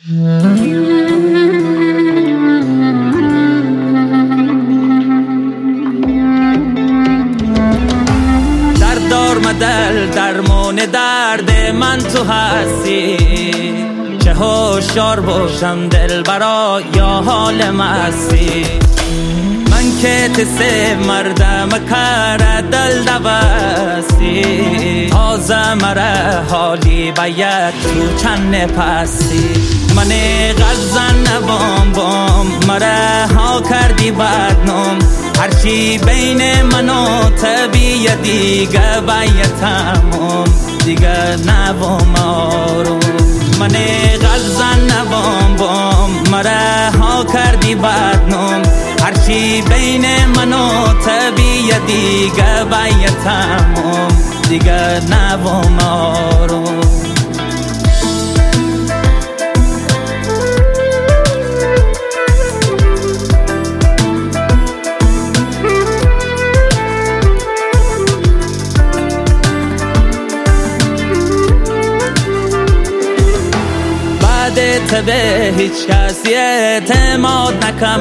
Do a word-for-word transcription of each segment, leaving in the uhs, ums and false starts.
دردار مدل درمان درد من تو هستی، چه هوشیار باشم دل برا یا حال مستی. من که تسه مردم کار دل دوستی، تازه مره حالی باید تو چند پستی. من غزن نبام بام مره ها کردی بدنام، هرچی بین من و طبیعت دیگه باید تمام، دیگه نبام آروم. من غزن نبام بام مره ها کردی بدنام، هرچی بین من و طبیعت دیگه باید تمام، دیگه نبام آروم. بعد به هیچ کسی اعتماد نکم،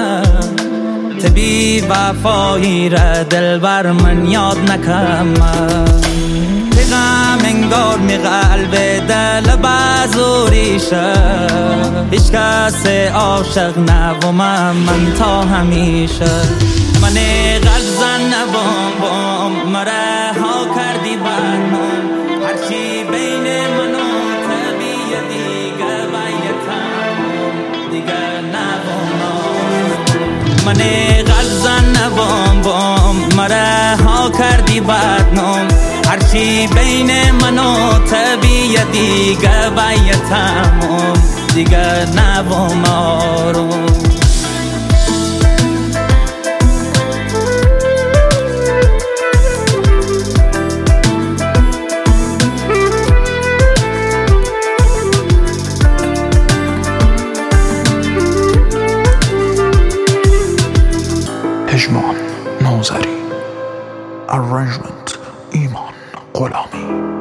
تبی وفایی را دل بر من یاد نکم. پیغام انگار می قلب دل بازوریشه، هیچ کس عاشق نبوم من تا همیشه. من غزن نبام بام مره ها کردی بدنام، هرچی بین من و طبیعت دیگه باید تمام، دیگه نبام. من غزن نبام بام مره ها کردی بدنام، هرچی بین من و طبیعت دیگه باید تمام، دیگه نبام آروم. پژمان نوذری. Arrangement ایمان غلامی.